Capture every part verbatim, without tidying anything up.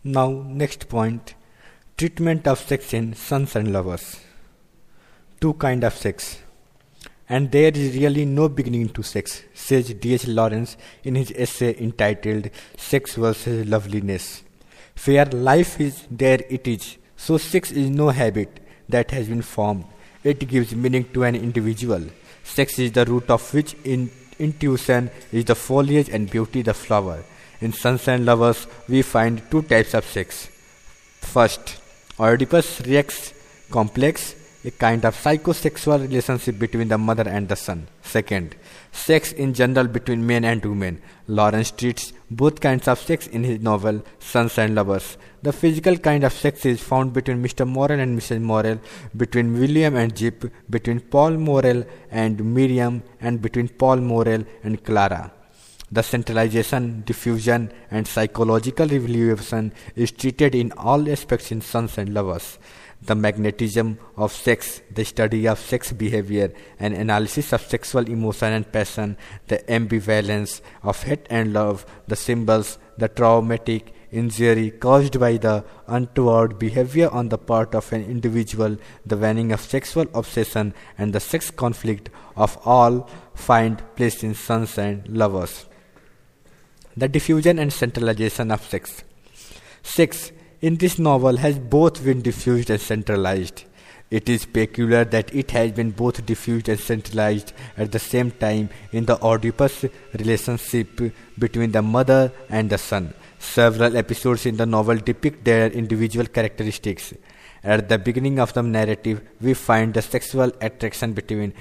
Now, next point, treatment of sex in Sons and Lovers. Two kind of sex. And there is really no beginning to sex, says D H Lawrence in his essay entitled Sex versus Loveliness. Where life is, there it is. So sex is no habit that has been formed. It gives meaning to an individual. Sex is the root of which in intuition is the foliage and beauty the flower. In Sons and Lovers, we find two types of sex. First, Oedipus Rex complex, a kind of psychosexual relationship between the mother and the son. Second, sex in general between men and women. Lawrence treats both kinds of sex in his novel Sons and Lovers. The physical kind of sex is found between Mister Morrel and Missus Morrel, between William and Jip, between Paul Morrel and Miriam, and between Paul Morrel and Clara. The centralization, diffusion, and psychological revolution is treated in all aspects in Sons and Lovers. The magnetism of sex, the study of sex behavior, and analysis of sexual emotion and passion, the ambivalence of hate and love, the symbols, the traumatic injury caused by the untoward behavior on the part of an individual, the waning of sexual obsession, and the sex conflict of all find place in Sons and Lovers. The diffusion and centralization of sex. Sex in this novel has both been diffused and centralized. It is peculiar that it has been both diffused and centralized at the same time in the Oedipus relationship between the mother and the son. Several episodes in the novel depict their individual characteristics. At the beginning of the narrative, we find the sexual attraction between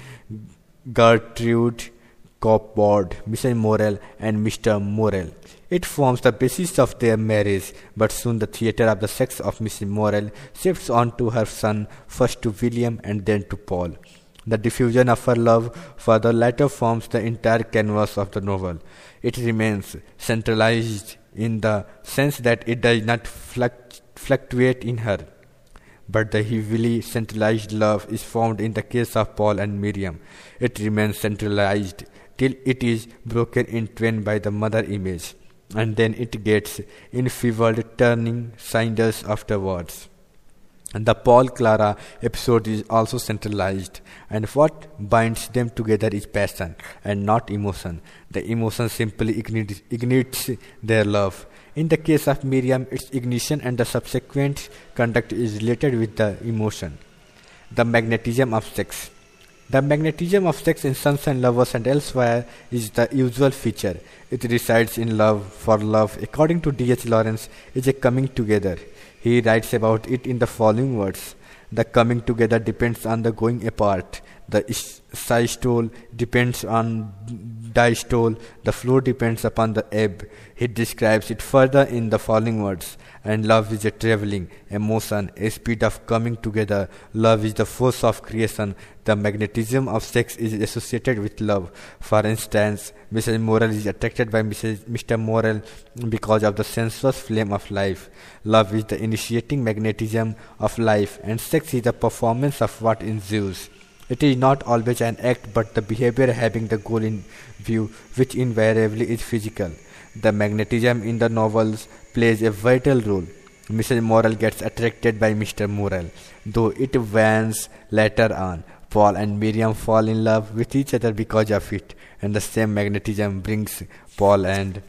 Gertrude Copboard, Missus Morrel, and Mister Morrel. It forms the basis of their marriage, but soon the theatre of the sex of Missus Morrel shifts on to her son, first to William and then to Paul. The diffusion of her love for the latter forms the entire canvas of the novel. It remains centralized in the sense that it does not fluct- fluctuate in her. But the heavily centralized love is found in the case of Paul and Miriam. It remains centralized till it is broken in twain by the mother image, and then it gets enfeebled, turning cinders afterwards. And the Paul-Clara episode is also centralized, and what binds them together is passion and not emotion. The emotion simply ignites, ignites their love. In the case of Miriam, its ignition and the subsequent conduct is related with the emotion. The magnetism of sex. The magnetism of sex in Sons and Lovers and elsewhere is the usual feature. It resides in love, for love, according to D H Lawrence, is a coming together. He writes about it in the following words. The coming together depends on the going apart. The systole depends on diastole. The flow depends upon the ebb. He describes it further in the following words. And love is a traveling, a motion, a speed of coming together. Love is the force of creation. The magnetism of sex is associated with love. For instance, Missus Morrel is attracted by Missus Mister Morrel because of the sensuous flame of life. Love is the initiating magnetism of life, and sex is the performance of what ensues. It is not always an act, but the behavior having the goal in view, which invariably is physical. The magnetism in the novels plays a vital role. Missus Morrel gets attracted by Mister Morrel, though it wanes later on. Paul and Miriam fall in love with each other because of it, and the same magnetism brings Paul and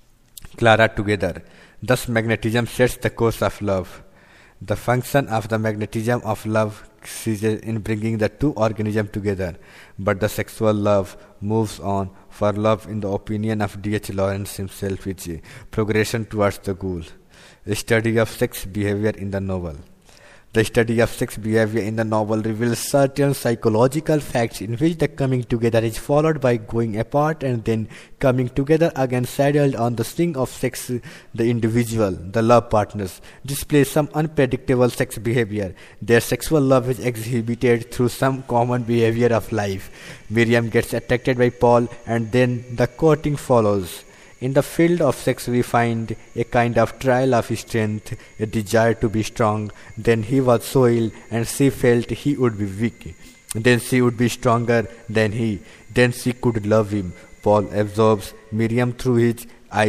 Clara together. Thus magnetism sets the course of love. The function of the magnetism of love ceases in bringing the two organisms together, but the sexual love moves on, for love, in the opinion of D H Lawrence himself, is a progression towards the goal. A study of sex behavior in the novel. The study of sex behavior in the novel reveals certain psychological facts in which the coming together is followed by going apart and then coming together again, saddled on the string of sex. The individual, the love partners, display some unpredictable sex behavior. Their sexual love is exhibited through some common behavior of life. Miriam gets attracted by Paul, and then the courting follows. In the field of sex we find a kind of trial of strength, a desire to be strong. Then he was so ill and she felt he would be weak. Then she would be stronger than he. Then she could love him. Paul absorbs Miriam through his eyes.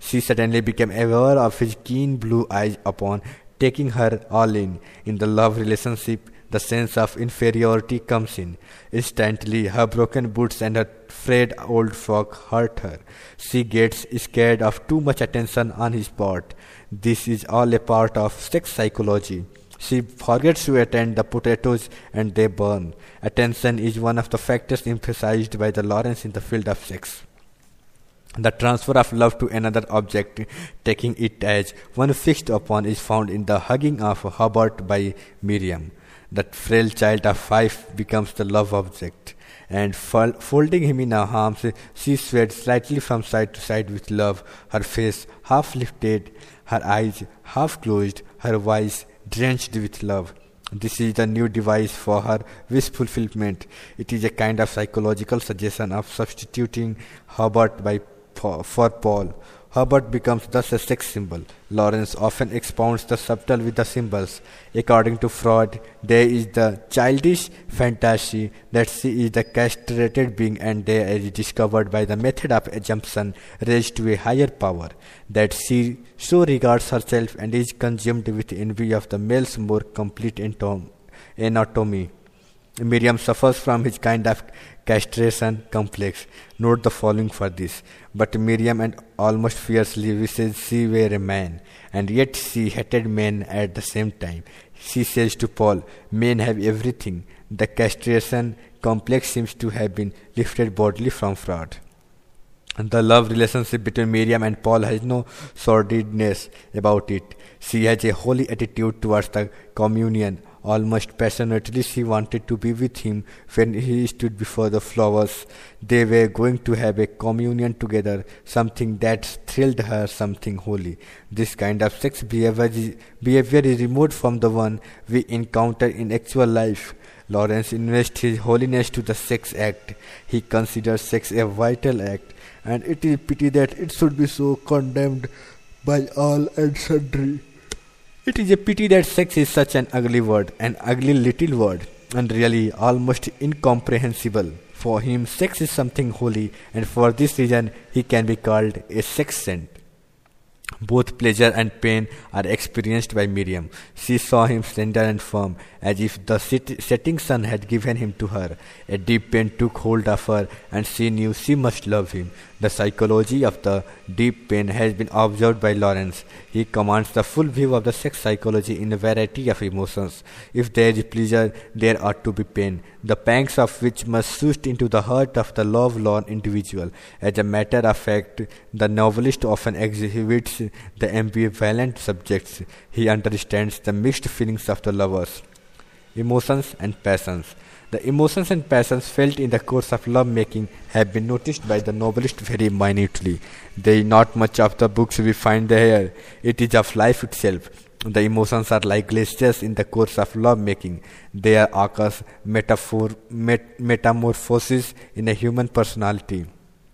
She suddenly became aware of his keen blue eyes upon taking her all in. In the love relationship, the sense of inferiority comes in. Instantly, her broken boots and her frayed old frock hurt her. She gets scared of too much attention on his part. This is all a part of sex psychology. She forgets to attend the potatoes and they burn. Attention is one of the factors emphasized by the Lawrence in the field of sex. The transfer of love to another object, taking it as one fixed upon, is found in the hugging of Hubert by Miriam. The frail child of five becomes the love object, and fol- folding him in her arms, she swayed slightly from side to side with love, her face half lifted, her eyes half closed, her voice drenched with love. This is the new device for her wish fulfillment. It is a kind of psychological suggestion of substituting Hubert by for, for Paul. Hubert becomes thus a sex symbol. Lawrence often expounds the subtle with the symbols. According to Freud, there is the childish fantasy that she is the castrated being, and there is discovered by the method of assumption raised to a higher power, that she so regards herself and is consumed with envy of the male's more complete anatomy. Miriam suffers from his kind of castration complex. Note the following for this. But Miriam and almost fiercely wishes she were a man, and yet she hated men at the same time. She says to Paul, men have everything. The castration complex seems to have been lifted bodily from Freud. The love relationship between Miriam and Paul has no sordidness about it. She has a holy attitude towards the communion. Almost passionately she wanted to be with him when he stood before the flowers. They were going to have a communion together, something that thrilled her, something holy. This kind of sex behavior is, behavior is remote from the one we encounter in actual life. Lawrence invests his holiness to the sex act. He considers sex a vital act, and it is pity that it should be so condemned by all and sundry. It is a pity that sex is such an ugly word, an ugly little word, and really almost incomprehensible. For him, sex is something holy, and for this reason he can be called a sex saint. Both pleasure and pain are experienced by Miriam. She saw him slender and firm, as if the setting sun had given him to her. A deep pain took hold of her, and she knew she must love him. The psychology of the deep pain has been observed by Lawrence. He commands the full view of the sex psychology in a variety of emotions. If there is pleasure, there ought to be pain, the pangs of which must shoot into the heart of the love-lorn individual. As a matter of fact, the novelist often exhibits the ambivalent subjects. He understands the mixed feelings of the lovers. Emotions and passions. The emotions and passions felt in the course of love-making have been noticed by the novelist very minutely. There is not much of the books we find there. It is of life itself. The emotions are like glaciers in the course of love-making. There occurs metaphor, met, metamorphosis in a human personality.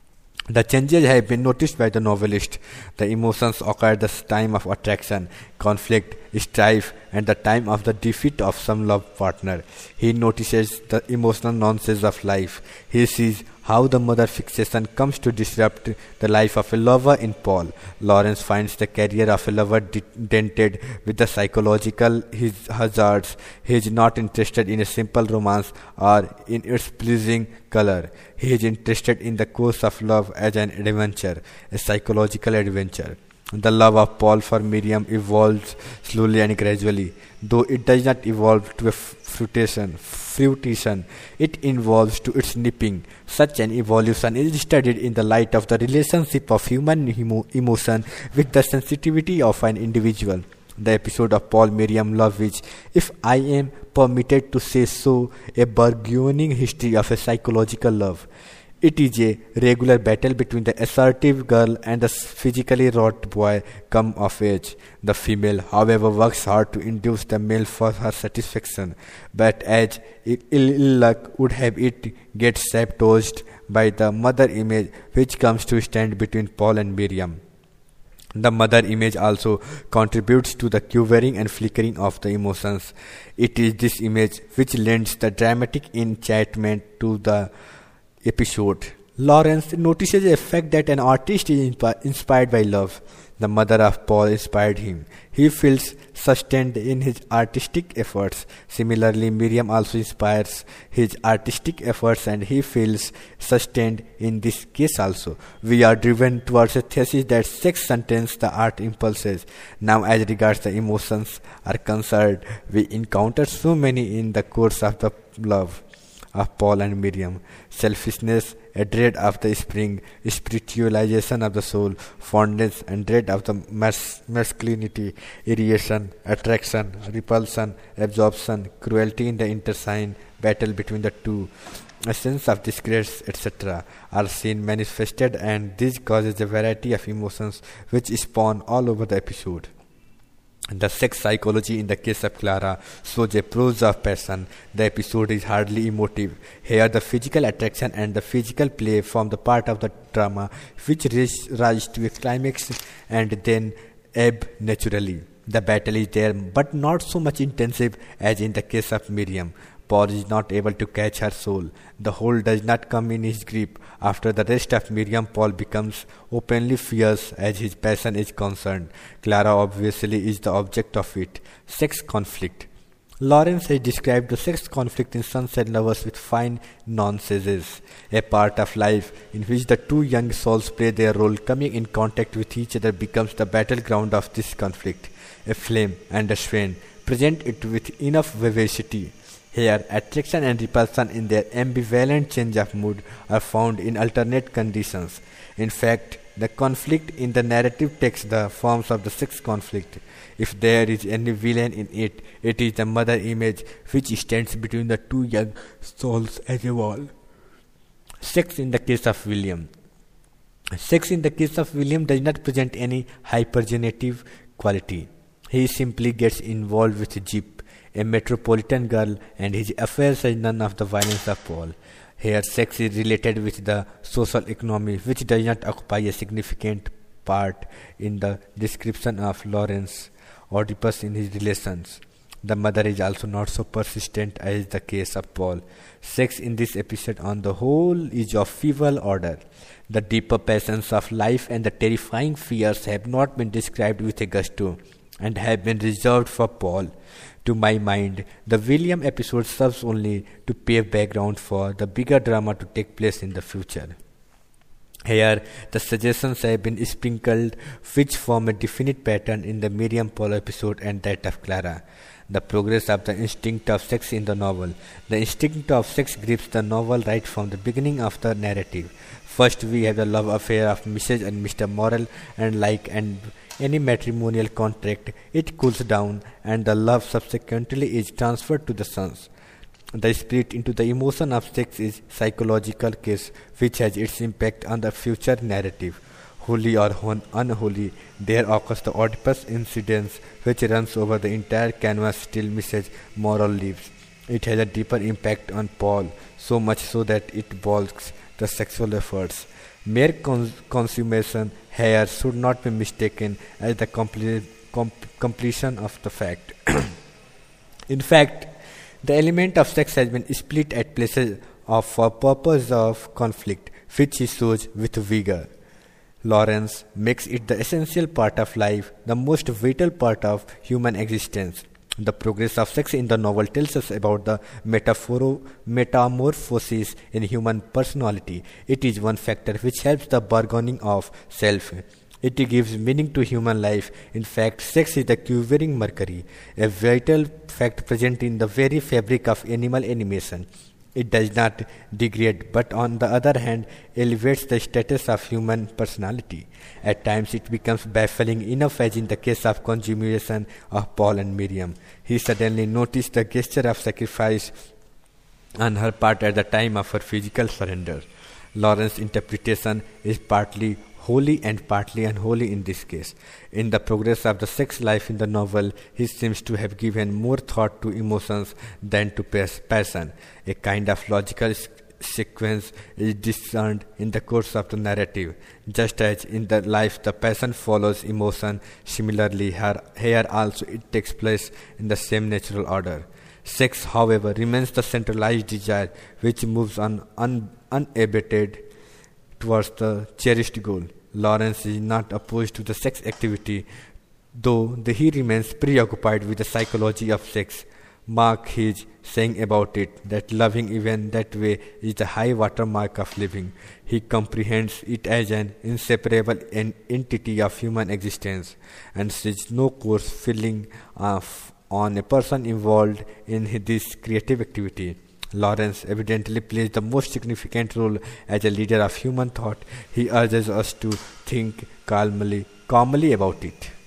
The changes have been noticed by the novelist. The emotions occur at the time of attraction, conflict, strife, and the time of the defeat of some love partner. He notices the emotional nonsense of life. He sees how the mother fixation comes to disrupt the life of a lover in Paul. Lawrence finds the career of a lover de- dented with the psychological his hazards. He is not interested in a simple romance or in its pleasing color. He is interested in the course of love as an adventure, a psychological adventure. The love of Paul for Miriam evolves slowly and gradually, though it does not evolve to a fruition. Fruition. It evolves to its nipping. Such an evolution is studied in the light of the relationship of human emo- emotion with the sensitivity of an individual. The episode of Paul-Miriam love is, if I am permitted to say so, a burgeoning history of a psychological love. It is a regular battle between the assertive girl and the physically wrought boy come of age. The female, however, works hard to induce the male for her satisfaction, but as ill luck would have it, gets sabotaged by the mother image which comes to stand between Paul and Miriam. The mother image also contributes to the quivering and flickering of the emotions. It is this image which lends the dramatic enchantment to the episode. Lawrence notices a fact that an artist is inspi- inspired by love. The mother of Paul inspired him. He feels sustained in his artistic efforts. Similarly, Miriam also inspires his artistic efforts and he feels sustained in this case also. We are driven towards a thesis that sex sustains the art impulses. Now, as regards the emotions are concerned, we encounter so many in the course of the love of Paul and Miriam. Selfishness, a dread of the spring, spiritualization of the soul, fondness and dread of the mas- masculinity, irritation, attraction, repulsion, absorption, cruelty in the intersign, battle between the two, a sense of disgrace, et cetera, are seen manifested, and this causes a variety of emotions which spawn all over the episode. The sex psychology in the case of Clara shows a prose of passion. The episode is hardly emotive. Here the physical attraction and the physical play form the part of the drama which rise to a climax and then ebb naturally. The battle is there but not so much intensive as in the case of Miriam. Paul is not able to catch her soul. The whole does not come in his grip. After the rest of Miriam, Paul becomes openly fierce as his passion is concerned. Clara obviously is the object of it. Sex conflict. Lawrence has described the sex conflict in Sons and Lovers with fine nuances. A part of life in which the two young souls play their role, coming in contact with each other, becomes the battleground of this conflict. A flame and a swain present it with enough vivacity. Here, attraction and repulsion in their ambivalent change of mood are found in alternate conditions. In fact, the conflict in the narrative takes the forms of the sex conflict. If there is any villain in it, it is the mother image which stands between the two young souls as a wall. Sex in the case of William. Sex in the case of William does not present any hypergenative quality. He simply gets involved with Jeep, a metropolitan girl, and his affairs has none of the violence of Paul. Here, sex is related with the social economy, which does not occupy a significant part in the description of Lawrence Oedipus in his relations. The mother is also not so persistent as the case of Paul. Sex in this episode on the whole is of feeble order. The deeper passions of life and the terrifying fears have not been described with a gusto and have been reserved for Paul. To my mind, the William episode serves only to pave background for the bigger drama to take place in the future. Here, the suggestions have been sprinkled which form a definite pattern in the Miriam Paul episode and that of Clara. The progress of the instinct of sex in the novel. The instinct of sex grips the novel right from the beginning of the narrative. First, we have the love affair of Missus and Mister Morrel, and like and any matrimonial contract, it cools down, and the love subsequently is transferred to the sons. The spirit into the emotion of sex is psychological case which has its impact on the future narrative. Holy or unholy, there occurs the Oedipus incidence which runs over the entire canvas till Missus Morrel leaves. It has a deeper impact on Paul, so much so that it balks the sexual efforts. Mere cons- consummation here should not be mistaken as the complete, com- completion of the fact. In fact, the element of sex has been split at places of for purpose of conflict, which he shows with vigor. Lawrence makes it the essential part of life, the most vital part of human existence. The progress of sex in the novel tells us about the metaphoro- metamorphosis in human personality. It is one factor which helps the bargaining of self. It gives meaning to human life. In fact, sex is the quivering mercury, a vital fact present in the very fabric of animal animation. It does not degrade, but on the other hand, elevates the status of human personality. At times it becomes baffling enough, as in the case of consummation of Paul and Miriam. He suddenly noticed the gesture of sacrifice on her part at the time of her physical surrender. Lawrence's interpretation is partly holy and partly unholy in this case. In the progress of the sex life in the novel, he seems to have given more thought to emotions than to passion. A kind of logical sequence is discerned in the course of the narrative. Just as in the life the passion follows emotion, similarly here, here also it takes place in the same natural order. Sex, however, remains the centralized desire which moves on un, unabated towards the cherished goal. Lawrence is not opposed to the sex activity, though the, he remains preoccupied with the psychology of sex. Mark His saying about it that loving even that way is the high water mark of living. He comprehends it as an inseparable en- entity of human existence, and sees no course filling of on a person involved in this creative activity. Lawrence evidently plays the most significant role as a leader of human thought. He urges us to think calmly, calmly about it.